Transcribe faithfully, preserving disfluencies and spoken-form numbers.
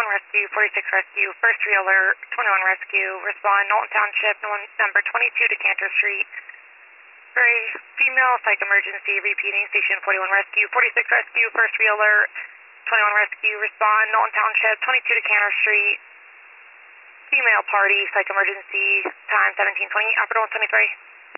twenty-one Rescue, forty-six Rescue, first three alert, twenty-one Rescue, respond Knowlton Township, number twenty-two Decanter Street. For a female psych emergency, repeating station forty-one Rescue, forty-six Rescue, first three alert, twenty-one Rescue, respond Knowlton Township, twenty-two Decanter Street. Female party, psych emergency, time seventeen twenty, Alfred one twenty-three.